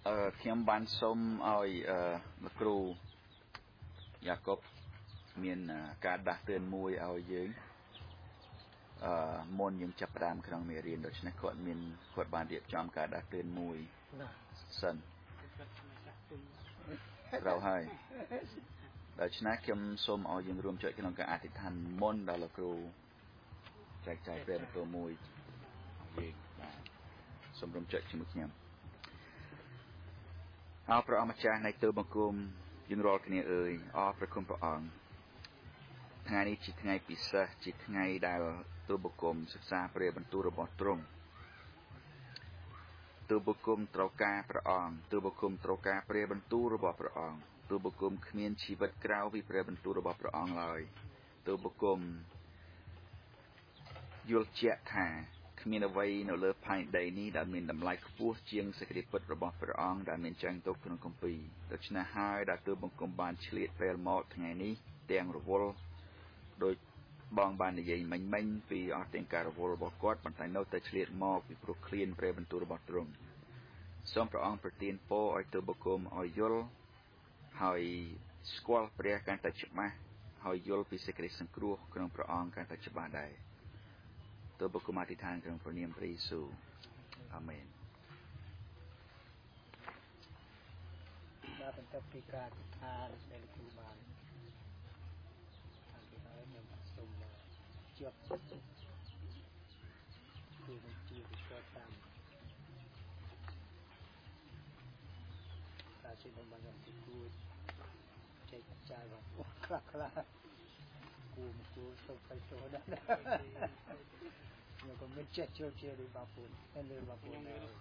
ខ្ញុំបានសូមឲ្យលោកគ្រូយ៉ាកុបមានការដាស់តឿនមួយឲ្យយើងមុនយើងចាប់ផ្ដើមក្នុងមេរៀនដូច្នេះគាត់បានរៀបចំការដាស់តឿនមួយសិនត្រូវហើយដូច្នេះខ្ញុំសូមឲ្យយើងរួមចូលក្នុងការអធិដ្ឋានមុនដល់លោកគ្រូចែកចាយព្រះបន្ទូលមួយយើងបាទសូមរួមចូលជាមួយខ្ញុំអរព្រះអង្គម្ចាស់នៃទូលបង្គំយើងរាល់គ្នាអើយអរព្រះគុណព្រះអង្គថ្ងៃនេះជាថ្ងៃពិសេសជាថ្ងៃដែលទូលបង្គំសិក្សាព្រះបន្ទូលរបស់ទ្រង់ទូលបង្គំត្រូវការព្រះអង្គទូលបង្គំត្រូវការព្រះបន្ទូលរបស់ព្រះអង្គទូលបង្គំគ្មានជីវិតក្រៅពីព្រះបន្ទូលរបស់ព្រះអង្គឡើយទូលបង្គំយល់ជាក់ថាគ្មានអ្វីនៅលើផែនដីនេះដែលមានតម្លៃខ្ពស់ជាងសេចក្តីពិតរបស់ព្រះអង្គដែលមានចែងទុកក្នុងគម្ពីរដូច្នេះហើយដែលទូលបង្គំបានឆ្លៀតពេលមកថ្ងៃនេះទាំងរវល់ដោយបងបាននិយាយមិញពីអស់ទាំងការរវល់របស់គាត់ប៉ុន្តែនៅតែឆ្លៀតមកពីព្រោះឃ្លានព្រះបន្ទូលរបស់ទ្រង់សូមព្រះអង្គប្រទានពរឲ្យទូលបង្គំឲ្យយល់ហើយស្គាល់ព្រះកាន់តែច្បាស់ហើយយល់ពីសេចក្តីសង្គ្រោះក្នុងព្រះអង្គកាន់តែច្បាស់ដែរទូលបង្គំអធិដ្ឋានក្នុងព្រះនាមព្រះយេស៊ូវអាមែនបាទបន្ទាប់ពីការអធិដ្ឋានដែលគ្រូបានហើយខ្ញុំសូមជាប់គឺនឹងជាវិស្វកម្មការជួយបំបញ្ញទីគួរចែកចាយបងខ្លះគួរសូមទៅចូលដែរខ្ញុំក៏មិនចេះចូលជាឬបងប្អូនហើយបងប្អូន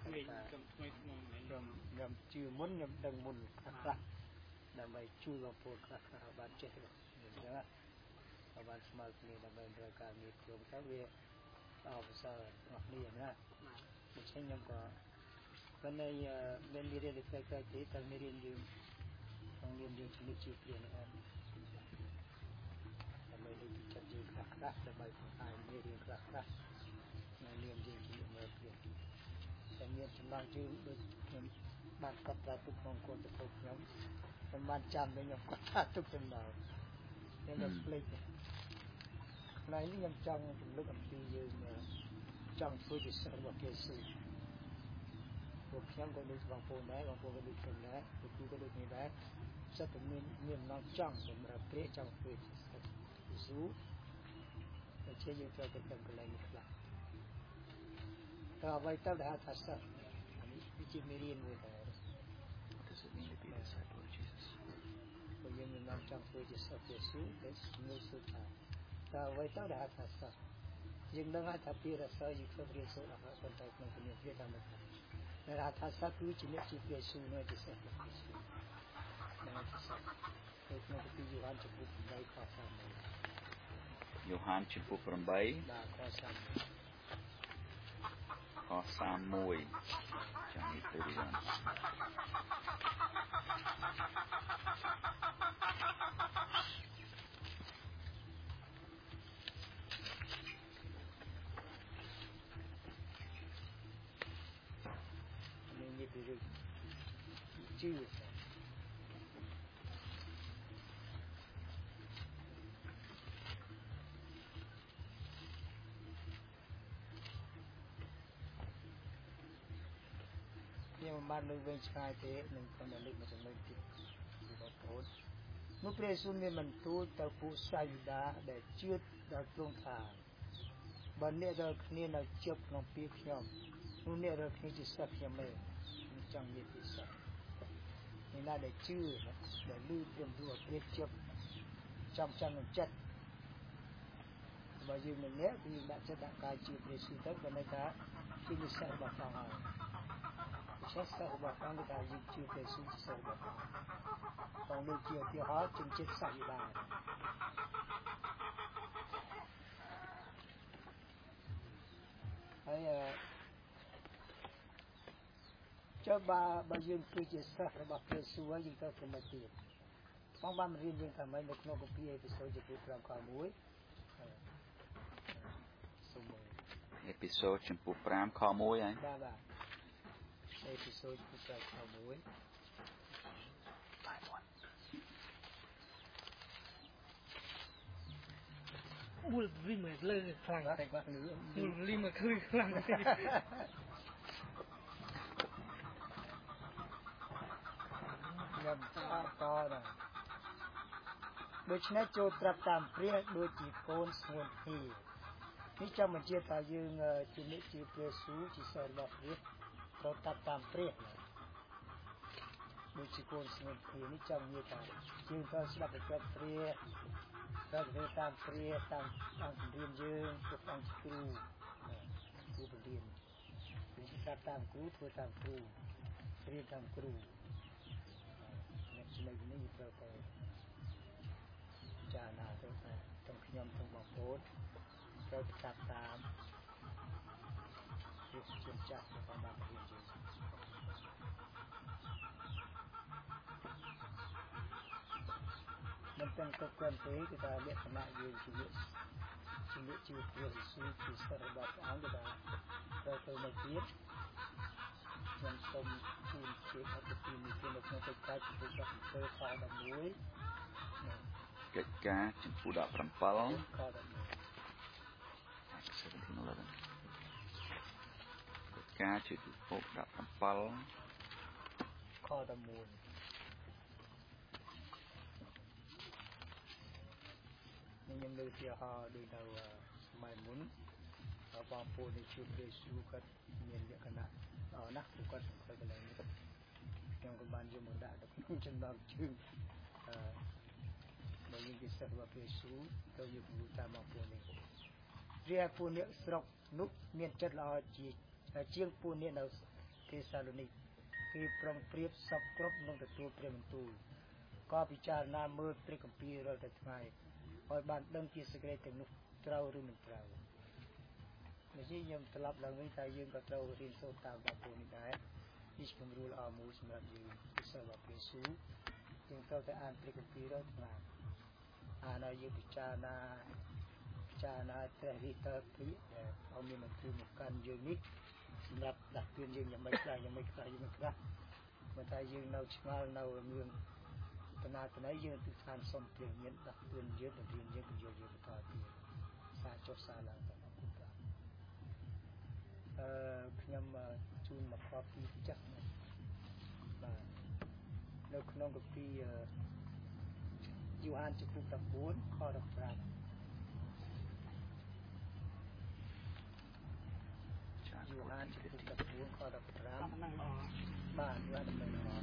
ខ្ញុំជឿមុនខ្ញុំដឹងមុនខ្លះដើម្បីជួយបងប្អូនខ្លះបានចេះអញ្ចឹងបានស្មើគ្នាដើម្បីត្រូវការមានក្រុមទៅវាអបសររបស់នេះណាដូច្នេះខ្ញុំក៏មិនមានរៀនតែតែតែមានរៀនយើងក្នុងរៀនយើងជំនិតជាព្រានអត់ដើម្បីលើកទឹកចិត្តយើងខ្លះដើម្បីបង្ហាញមេរៀនខ្លះនៅរៀនយើងជំនិតមើលព្រានតែមានចំណងជើងដូចខ្ញុំបានកាត់ត្រាទុកក្នុងកូនទៅខ្ញុំបានចាំវិញខ្ញុំកាត់ត្រាទុកទៅដល់ខ្ញុំដល់ភ្លេចថ្ងៃនេះខ្ញុំចង់រំលឹកអំពីយើងចង់ធ្វើជាសិស្សរបស់ព្រះយេស៊ូវពួកខ្ញុំក៏ដូចបងប្អូនដែរបងប្អូនក៏ដូចខ្ញុំដែរពួកគ្រូក៏ដូចគ្នាដែរសិតតែមានអំណងចង់សម្រាប់ព្រះចង់ធ្វើជាសិស្សយេស៊ូវតែជាយើងត្រូវទៅកន្លែងនេះខ្លះតើអ្វីទៅដែលថាសិស្សនេះជាមេរៀនមួយដែរ What does it mean to be a disciple of Jesus ពួកយើងមានអំណងចង់ធ្វើជាសិស្សយេស៊ូវដែលមួយសុទ្ធថាតើអ្វីទៅដែលថាសិស្សយើងដឹងថាពីរសើរយើងធ្វើរៀនសូត្រអស់ប៉ុន្តែក្នុងជំនាញវាតាមមកតែថាសិស្សគឺជាអ្នកជាព្រះយេស៊ូវនៅជាសិស្សរបស់ព្រះយេស៊ូវនៅជាសិស្សនៅក្នុងគម្ពីរយូហានចំពុក8ខ31 យូហានចំពុក8 បាទខ31 ចាំនេះទៅរៀននេះពីរឿងជឿខ្ញុំបានលើកវិញឆ្ងាយទេនឹងខ្ញុំលើកមកចំណុចទៀតពីបងប្អូននោះព្រះយេស៊ូវមានបន្ទូលទៅពួកសាយូដាដែលជឿដល់ទ្រង់ថាបើអ្នករាល់គ្នានៅជប់ក្នុងពីខ្ញុំនោះអ្នករាល់គ្នាជាសិស្សខ្ញុំទេខ្ញុំចង់និយាយពីសិស្សនេះណាដែលជឿដែលលឺព្រមព្រោះព្រះជប់ចំនឹងចិត្តបើយើងមិនអ្នកគឺដាក់ចិត្តដាក់កាយជឿព្រះយេស៊ូវទៅក៏ន័យថាជាសិស្សរបស់ព្រះអង្គហើយសិស្សរបស់ព្រះអង្គគឺថាយើងជឿព្រះយេស៊ូវជាសិស្សរបស់ព្រះអង្គដូចជាឧទាហរណ៍ជំនឿសាយដាហើយចុះបើយើងគឺជាសិស្សរបស់ព្រះយេស៊ូវហើយយើងត្រូវធ្វើម៉េចទៀតបងបានរៀនយើងថាម៉េចនៅក្នុងគម្ពីរអេពីសូតចំពោះ5ខ1 អេពីសូតចំពោះ5ខ1ហើយបាទ episode គឺស្រាយខោមួយមូលរីមើលលើខ្លាំងតែគាត់លឺមូលរីមើលឃើញខ្លាំងខ្ញុំតដល់ដូច្នេះចូលត្រាប់តាមព្រះដូចជាកូនស្ងួនគ្នានេះចាំបញ្ជាក់ថាយើងជានិច្ចជាព្រះស៊ូជាសិស្សរបស់ព្រះត្រូវត្រាប់តាមព្រះដូចជាកូនស្ងួនគ្នានេះចាំនិយាយថាយើងត្រូវស្ដាប់ព្រះព្រះត្រូវធ្វើតាមព្រះតាមជំរាបយើងទៅតាមគ្រូបង្រៀនយើងស្ដាប់តាមគ្រូធ្វើតាមគ្រូរៀនតាមគ្រូអ្នកជំនាញនេះត្រូវតែចារណាទៅទាំងខ្ញុំទាំងបងប្អូនត្រូវស្ដាប់តាមព្រះជាម្ចាស់របស់បានរៀនយើងមិនទាំងគ្រប់គ្រាន់ទេគឺថាលក្ខណៈយើងជាព្រះយេស៊ូវជាសិស្សរបស់ព្រះអង្គគឺថាត្រូវទៅនៅទៀតខ្ញុំសូមជូនជាអត្ថប្រយោជន៍នេះនៅក្នុងកិច្ចការជំពូក17ខ11 កិច្ចការជំពូក17ខ11កិច្ចការជំពូក17ខ11 ខ្ញុំលើកជាហោដូចនៅសម័យមុនបងប្អូនដែលជួបព្រះយេស៊ូវគាត់មានលក្ខណៈល្អណាស់ព្រោះគាត់ទៅកន្លែងនេះខ្ញុំក៏បានយកមកដាក់ទៅក្នុងចំណោមជើងដែលយើងពិសេសរបស់ព្រះយេស៊ូវទៅយកគូតាមបងប្អូននេះព្រះពូអ្នកស្រុកនោះមានចិត្តល្អជាងពូអ្នកនៅទេសាឡូនីកគេប្រុងប្រៀបសពគ្រប់នឹងទទួលព្រះបន្ទូលក៏ពិចារណាមើលព្រះគម្ពីររាល់តែថ្ងៃឲ្យបានដឹងជាសេចក្តីទាំងនោះត្រូវឬមិនត្រូវនេះខ្ញុំត្រឡប់ឡើងវិញថាយើងក៏ត្រូវរៀនសូត្រតាមបងប្អូននេះដែរនេះជាគំរូល្អមួយសម្រាប់យើងពិសេសរបស់ព្រះយេស៊ូវយើងត្រូវតែអានព្រះគម្ពីររាល់ថ្ងៃអានឲ្យយើងពិចារណាព្រះវិតើពីឲ្យមានមកគឺមកកាន់យើងនេះសម្រាប់ដាក់ពៀនយើងយ៉ាងម៉េចខ្លះបើថាយើងនៅឆ្ងល់នៅរឿងតណាយើងទិដ្ឋានសុំព្រះមានដាក់ពៀនយើងទៅរៀនយើងទៅយកយើងបន្តទៀតសារចុះសារឡើងទៅអរគុណព្រះខ្ញុំជូនមកខពីចាស់ណាបាទនៅក្នុងកាពីយូហានជំពូក14ខ15យូហានជំពូក14ខ15បាទយូហានដំណឹងល្អ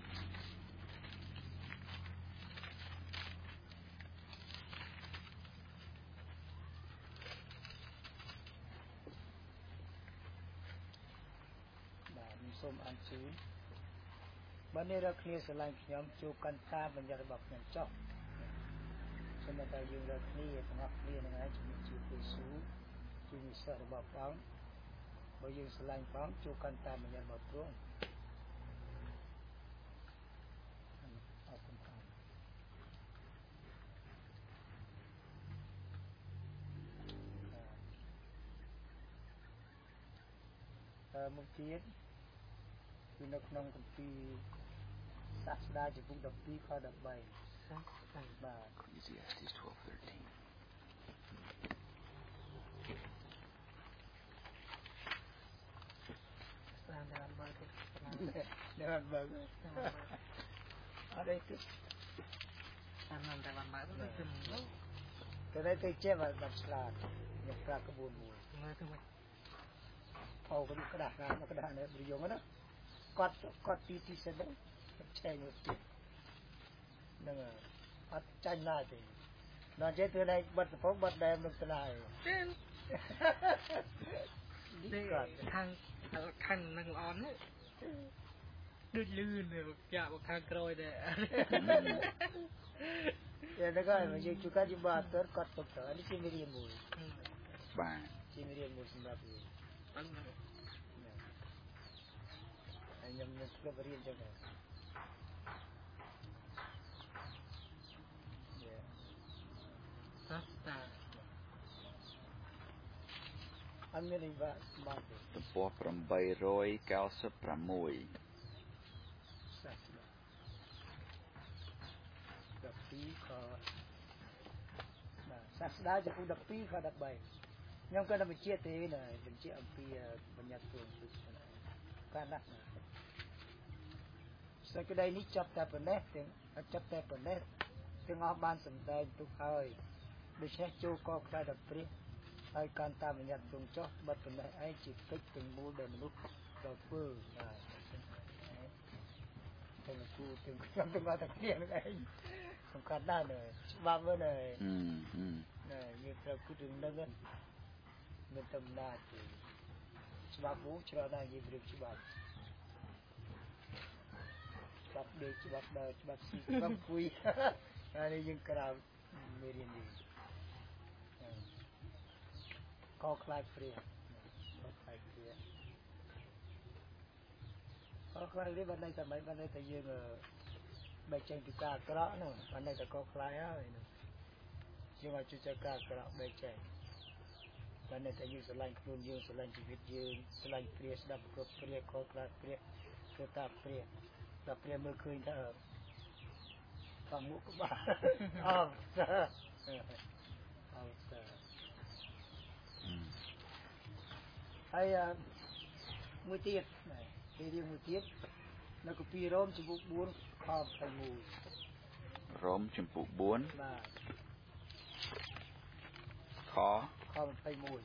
សូមអានជូនបើនេះរកគ្នាស្រឡាញ់ខ្ញុំជួបកាន់តាមបញ្ញត្តិរបស់ខ្ញុំចុះសូមតែយើងរកគ្នាទាំងអស់គ្នានឹងឯងជាព្រះយេស៊ូវជានិស្សរបស់ព្រះអង្គបើយើងស្រឡាញ់ព្រះអង្គជួបកាន់តាមបញ្ញត្តិរបស់ព្រះអង្គអរគុណព្រះមុខទៀតគឺនៅក្នុងគម្ពីរសាស្តាជំពូក12ខ13បាទ Ecclesiastes 12:13 តាមដល់បើទៅដល់បើអត់ទេតាមដល់បើទៅទៅចេះបាទឆ្លាតយកប្រាក់ក្បួនមួយមើលទៅអោក៏ក្តាស់ណាក្តាស់នេះប្រយងណាគាត់ទីសិនហ្នឹងឆែកមកទៀតហ្នឹងអត់ចាញ់ណាទេដល់ចេះទៅដែរបាត់កំពងបាត់ដែរនឹងស្លាយនេះគាត់ខាងនឹងល្អណាស់ដូចលឿនចាក់មកខាងក្រោយដែរតែក៏មិនជាជួកាជីបាត់គាត់ទុកទៅនេះជាមេរៀនមួយបាទជាមេរៀនមួយសម្រាប់យើងខ្ញុំនឹងធ្វើរៀនចឹងដែរសាស្តា anh mới đi vào bao giờ tập po from bay rồi cao sấp from mùi đập phí có sát đá cho cũng đập phí có đập bay nhưng cái đó mình chia thế này mình chia âm phí mình nhặt tuồng cái nát sau cái đây ní chập tay phần nét tiếng chập tay phần nét tiếng ở ban sầm tay tụt hơi để xét châu có cái đập phí ai can ta mình nhặt tuồng cho bắt phần này ai chỉ cách từng mua để mình lúc đầu phơi này từng cu từng có tập kia này không cần đa này ba bữa này này như theo cứ đừng nâng lên mình tâm na thì ba vũ cho ra như việc ba bắp để bắp đời bắp xì bắp cùi này những cái nào mới đi có khai free có khai đi bên đây thì mấy bên đây thì dương bài tranh thì cả cái đó nữa bên đây là có khai á nhưng mà chưa cho cả cái đó bài tranh bên đây thì dương sẽ lanh luôn dương sẽ lanh chỉ biết dương sẽ lanh free sẽ đập có free có khai free có ta free đập free mới khơi ta ở phòng ngủ của bà sợ hay mùi tiết này thì đi mùi tiết nó có pi rôm chụp buồn kho phải mùi rôm chụp buồn kho phải mùi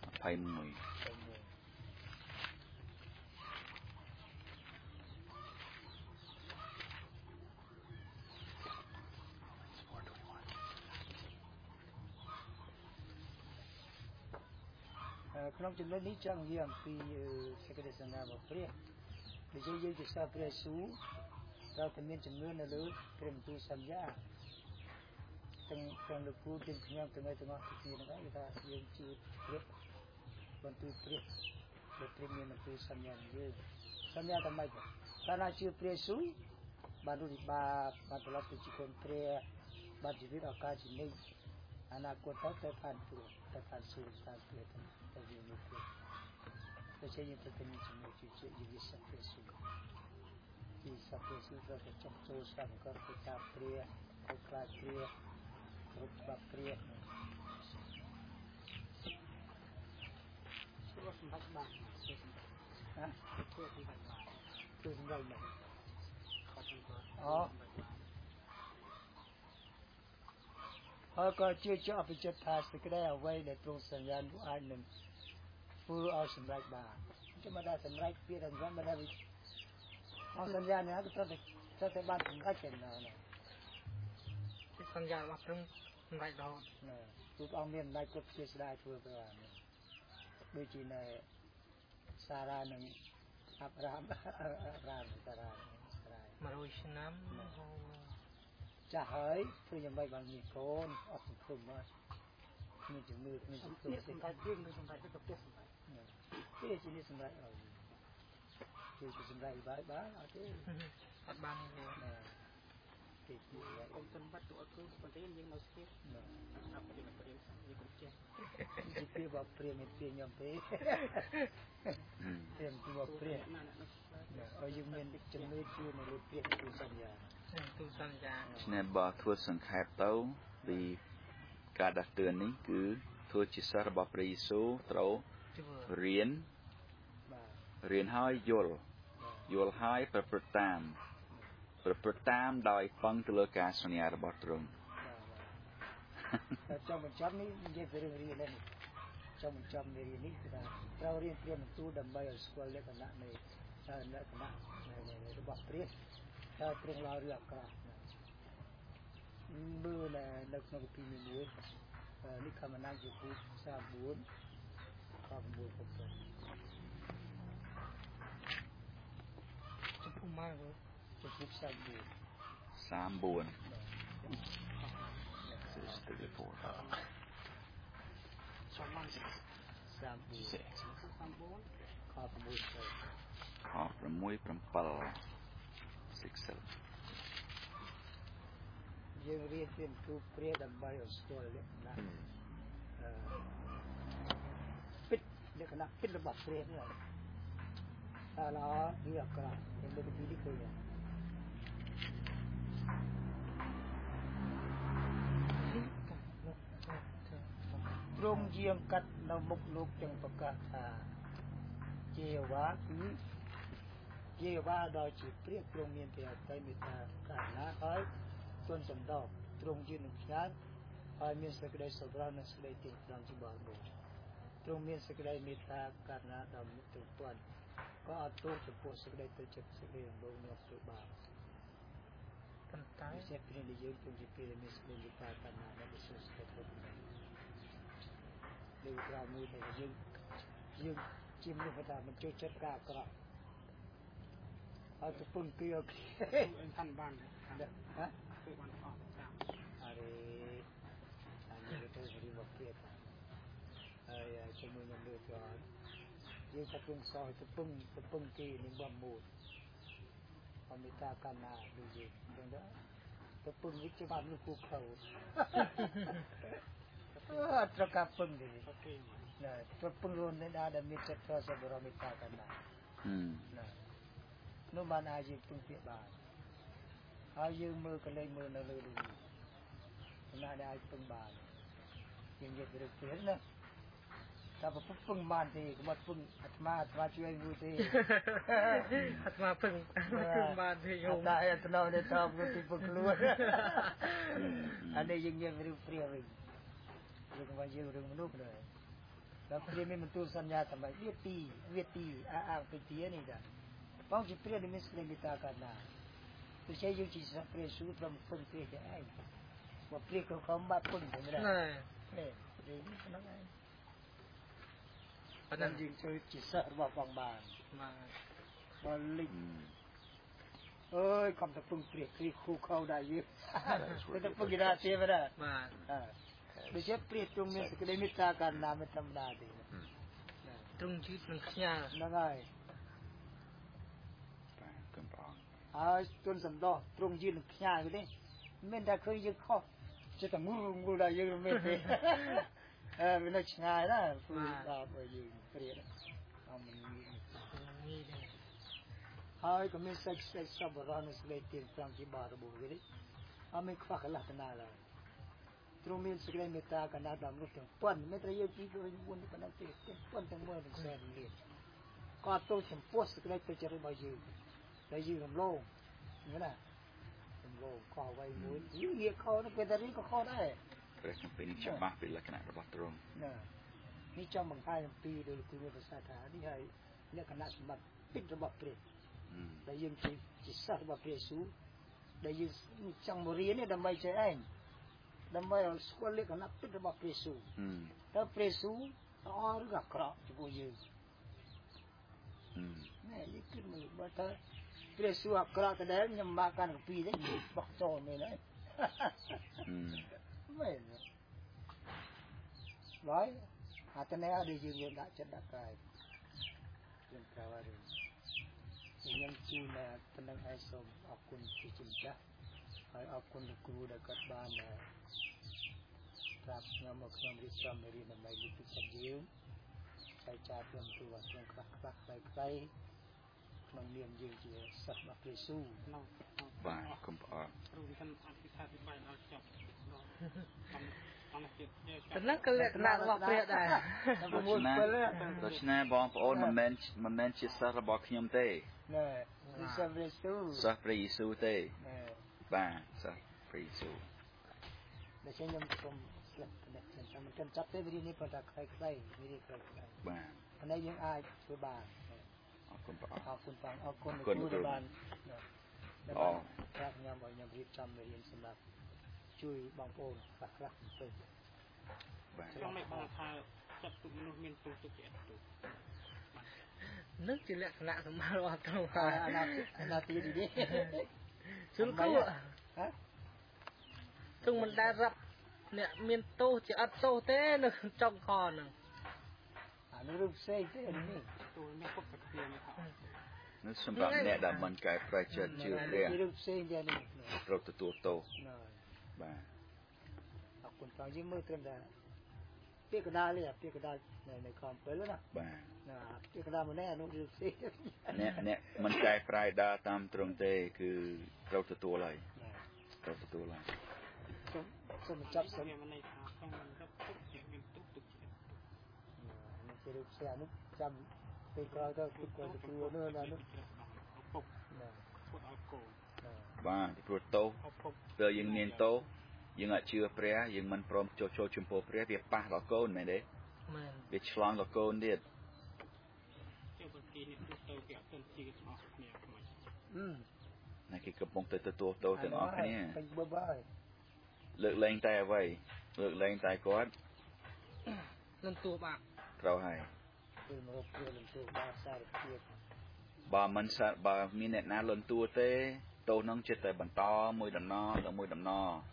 không chừng nó ní chăng hiểm thì sẽ có thể sang nào một phía để cho dân chỉ sao phía xuống ra thành miền chừng mưa nó lớn kèm tu sắm giá từng được cu từng nhau từng ngày thì nó cái ta dân chưa biết còn tu biết để kèm miền tu sắm giá tầm mai karena chưa phía xuống baru di ba telah tu cikon phía ba jadi akan sini anak kota tekan suruh sampai terjadi itu. Biasanya terkini semua cuci jadi sampai suruh. Di sampai suruh tercok sama kita pria, kelas pria, kerubah pria. Suruh sempat bang. Hah? Suruh sempat bang. Suruh sempat bang. Oh. Có chưa phải chất thà sự cái đấy ở vây để trông sản gian của ai mình phụ ở sầm rạch bà chứ mà đã sầm rạch kia thành ra mà đã bị ở sản gian này cái tôi ban sầm rạch trên này cái sản gian bắt trong sầm rạch đó tụi ông miền này cốt chia sẻ thưa với bạn đôi khi này Sarah này Abraham Sarah mà rồi xin lắm chả hỏi tôiยังไม่บางมีโคนออกสุดมามีจุดมือมีจุดตัวเป็นการเลี้ยงมีสมัยก็เปลี่ยนสมัยที่จีนี่สมัยเอาที่สมัยบ้าเอาที่ปัจจุบันนี่ที่ที่องค์สมบัติตัวคือคนที่ยังเราเสียเอาไปเป็นประเด็นมีคนเจ็บที่เปรียบเปรียบเปรียบยอมเปรียบเปรียบตัวเปรียบเอาอยู่เมืองจุดมือชื่อในเรื่องเปรียบตัวสัญญาเนี่ยบ่ทั่วสังขารเต้าvìการดักเตือนนี้คือทั่วจิตสารบปริสุเต้าเรียนให้ยลให้ประพฤติตามโดยฟังตลอดการสัญญาระบตรง trong một chấmนี้มันจะเรื่องเรียนเลยtrong một chấmในเรียนนี้คือเราเรียนเตรียมตัวดำไปสกุลเล็กขณะในคณะในระบบเรียนเราเตรียมเราเรียกกันมือเนี่ยนักนกปีมีมือนี่คำนั้นจะพูดสามบุญความบุญของตัวจะพูดมากเลยจะพูดสามบุญสามบุญข้อประมุขอ6 យើងរៀនពីគ្រូព្រាដើម្បីឲ្យស្គាល់លក្ខណៈณะเป็นระบบเปลี่ยนเลยถ้าเราเรียกกระเป็นปกติที่เคยตรงเยี่ยงกัดนมุกลูกจังประกาศเจวะคือเจวะโดยจิตเปรียบตรงเมียนเปียไปมีตาการนะคอยต้นสำดอกตรงยืนหนึ่งชั้นคอยมีสกได้สบรานัสได้ติดดังจิบาบุตรงเมียนสกได้มีตาการนะดำมุตุปวนก็เอาตัวจะปวดสกได้ตัวจับสกได้ลงนอกตัวบาตั้งแต่เสพเป็นเยอะตรงจิตเป็นมีสกได้มีตาการนะในสุดสกได้เดี๋ยวเรามือแต่ยืงจิ้มลูกกระดาษมันช่วยจัดการกระเอาตะปุ่นเกลียวท่านบ้านฮะคือวันออกจากอะไรอันนี้ก็ต้องรีบเกลียดจมูกยังเลือดร้อนยืงตะปุ่นซอยตะปุ่นกีนี่บ่หมูดพอมีตากันนาดูยืงตรงนั้นตะปุ่นวิจารณ์ลูกคู่เขาตระกับปุ่นดีนะตระปุ่นรุ่นนี้ได้มีเจ็ดตัวสบรมิตากันนานะนู่นบ้านอายุปุ่นเปียบานอายุมือก็เลยมือนั่นเลยดูน่าได้ปุ่นบานยังเยอะเลยเปลี่ยนนะถ้าปุ่นบานทีก็มาปุ่นอัตมาช่วยมือทีอัตมาปุ่นบานทีโยมได้อัตโนเนี่ยชอบก็ที่ปุ่นล้วนอันนี้ยังเรื่องเปรี้ยวยังว่าเรื่องมนุษย์เลยแล้วเปรี้ยวไม่มันตัวสัญญาทำไมเวียตีไปตีนี่จ้ะบางทีเปรี้ยวนี่ไม่สเลมิตากันนะตัวใช้ยุติสัพเพสูตรมันปุ่นเปรี้ยวจะไอ้ว่าเปรี้ยวเขาบ้าปุ่นใช่ไหมล่ะเนี่ยเรื่องนี้นั่นไงเพราะนั้นยิงช่วยจิตสัตว์ว่าบางมาบอลลิงคำตะปุ่นเปรี้ยวคือคู่เข้าได้ยิ่งไม่ต้องปุ่นกีฬาเสียไปได้ไม่ใช่เปรี้ยวตรงนี้สเลมิตากันนะไม่ธรรมดาดีตรงชีวิตมันขยันนั่นไงจนสำดอกตรงยืนขยายอยู่ดิไม่ได้เคยยืนข้อจะต้องงูได้ยืนไม่ได้ไม่ได้ง่ายนะพูดได้ไปยืนเปรี้ยเอามันมีก็มีสักสับรานุสเลตินครั้งที่บาร์บุกเลยเอาไม่ควักหลักนาเลยตรงมีสกเลยเมตตากันนาดำลุกถึงปั้นไม่ได้ยืนที่ก็ยืนบนกันนั่งเตะปั้นทั้งมือทั้งแสนเลียก็ตัวฉันปวดสกเลยไปจะรู้มายืนได้ยืนโล่งนี่นะโล่งข้อไว้มือยืนเหยียดข้อนั่นเป็นอะไรก็ข้อได้เป็นจำเป็นจะมาเป็นลักษณะระบาดตรงนี่จำบางท่านปีโดยคุยภาษาไทยนี่ให้ลักษณะสมบัติปิดระบบเปลี่ยนได้ยืนจิตสัตว์ระบบเปลี่ยนสูได้ยืนจังมรีเนี่ยดำไปใจเองดำไปเอาสกุลเล็กนับปิดระบบเปลี่ยนสูถ้าเปลี่ยนสูอ๋อหรือกับกระจะพูดยืนนี่ยิ่งขึ้นมือบัดเปลี่ยนสูกระแต่เดิมยังมากันปีได้บักโจไม่เลยไม่เลยร้อยอาจจะในอดีตยืนยันได้จะดักไกลยังกล่าวว่าเรื่องยังจีน่ะเป็นนักไอสมออกคุณที่จิมจ้ะออกคุณครูได้กัดบ้านนะรับงามอกงามริษามเรียนไม่ยุติธรรมยืมใช้จ่ายเตรียมตัวเตรียมคลักใครมันเรียนยืนจีสักมาเปสู้บ้าคุมปอรู้ที่ท่านอธิษฐานไปเอาจบแต่นั่นก็เรียกนักว่าเปรี้ยได้ดัชนะบองปอนมันแมนจิตสารบอกขยมเต้สัพเพสู้สัพเพสู้เต้บ้าสัพเพสู้แต่เช่นยังคงมันกันจับเต้บริณีประดักใครไม่ได้ใครบ้าอันนี้ยังอายคือบ้านเอาคุณปังเอาคุณดูบ้านอ๋อครับยามยังรีบจำเรียนสำหรับช่วยบางโอนสักครั้งเติมต้องไม่บังคับจับตุ่มมนุษย์มีตุ่มตุ่มเจ็ดตุ่มนึกจะเรียกคณะสมมาว่าตรงนาทีดีซึ่งก็ซึ่งมันได้รับเนี่ยมีโตจะอัดโตเต้หนึ่งจ้องคอหนึ่งอันนี้รูปเซ่เต้นี่ตัวไม่ครบกับเพียงนะครับนึกสำหรับเนี่ยดับมันกลายประเจิดชื่อเรียงรูปเซ่เจนี่เราตัวโตบ้าเอาคนฟังยิ้มมือเต็มได้ពាក្យកដាលនេះពាក្យកដាលในខំពេលណាបាទណាពាក្យកដាលម្នាក់អនុយល់ស៊ីអ្នកមិនចែកប្រាយដាតាមត្រង់ទេគឺត្រូវទទួលហើយត្រូវទទួលហើយសូមចាប់សិនមិនន័យថាក្នុងទឹកជាមានទុកនេះជារូបស្អាតនោះចាំពេលក្រោយទៅទុកគាត់ទៅគ្រួនោះណានោះពុកណាពុកឲ្យកូនបាទពីព្រោះតោពេលយើងមានតោយើងអាចជឿព្រះយើងមិនព្រមចូលចំពោះព្រះវាប៉ះដល់កូនមែនទេមែនវាឆ្លងដល់កូនទៀតចូលបទីនេះទៅគេអត់ទាន់ជឿទាំងអស់គ្នាខ្មិចណាគេកំពុងទៅទទួលតោទាំងអស់គ្នាពេញបើហើយលើកលែងតែអ្វីលើកលែងតែគាត់លន់តួបាក់ត្រូវហើយគឺមករកគ្រឿងលន់តួបាក់សារភាពបើមិនបើមានអ្នកណាលន់តួទេតោនឹងចិត្តតែបន្តមួយដំណដល់មួយដំណ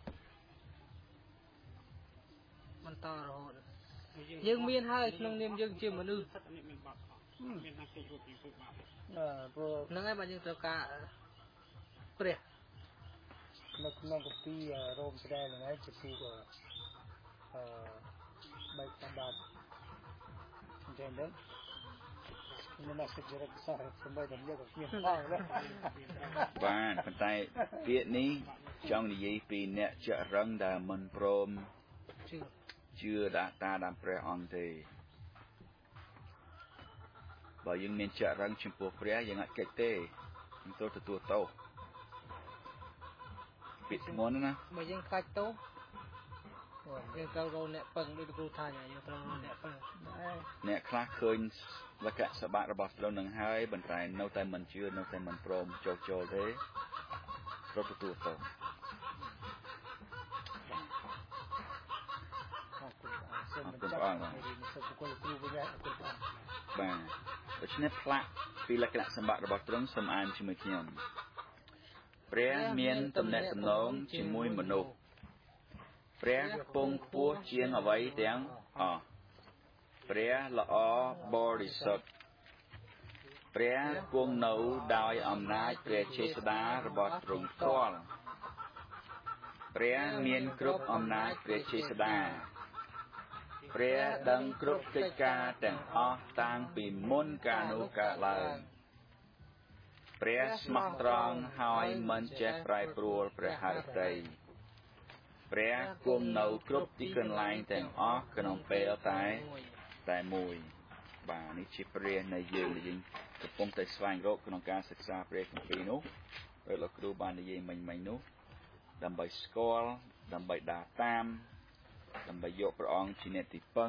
បន្តរហូតយើងមានហើយក្នុងនាមយើងជាមនុស្សមានបាត់មានតែគេរួចពីពុកបាត់ព្រោះហ្នឹងហើយបាទយើងត្រូវការព្រះនៅក្នុងគម្ពីររ៉ូមស្ដែងហ្នឹងហើយជាទូបែបសម្បត្តិអញ្ចឹងទៅមានតែសេចក្ដីសោះសម្រាប់តែយកទៅមានផងបាទប៉ុន្តែពាក្យនេះចង់និយាយពីអ្នកចរឹងដែលមិនព្រមជឿតាមព្រះអង្គទេបើយើងមានចរឹងចំពោះព្រះយើងអាចកិច្ចទេយើងត្រូវទទួលទោសពីធ្ងន់ណាបើយើងខ្លាចទោសយើងត្រូវរកអ្នកពឹងដូចគ្រូថាយើងត្រូវរកអ្នកពឹងអ្នកខ្លះឃើញលក្ខណៈសបាក់របស់ស្រុងនឹងហើយបន្តែនៅតែមិនជឿនៅតែមិនព្រមចូលទេត្រូវទទួលទោសសូមបញ្ចប់សូមគុណគ្រូវិញអរគុណព្រះបាទដូច្នេះផ្លាកពីលក្ខណៈសម្បត្តិរបស់ទ្រង់សូមអានជាមួយខ្ញុំព្រះមានទំនាក់ទំនងជាមួយមនុស្សព្រះពងខ្ពស់ជាងអ្វីទាំងអស់ព្រះល្អបរិសុទ្ធព្រះគង់នៅដោយអំណាចព្រះចេស្តារបស់ទ្រង់ផ្ទាល់ព្រះមានគ្រប់អំណាចព្រះចេស្តាព្រះដឹងគ្រប់កិច្ចការទាំងអស់តាំងពីមុនកាលនោះកើតឡើងព្រះស្មោះត្រង់ហើយមិនចេះប្រែប្រួលព្រះハរតីព្រះគង់នៅគ្រប់ទីកន្លែងទាំងអស់ក្នុងពេលតែមួយបាទនេះជាព្រះនៃយើងកំពុងតែស្វែងរកក្នុងការសិក្សាព្រះគម្ពីរនោះដោយលោកគ្រូបាននិយាយមិញនោះដើម្បីស្គាល់ដើម្បីដើរតាមដើម្បីយកព្រះអង្គជាអ្នកទីពឹង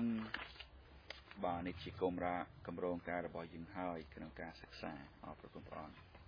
បាទនេះជាគម្រោងការរបស់យើងហើយក្នុងការសិក្សាអរព្រគុណព្រះអង្គ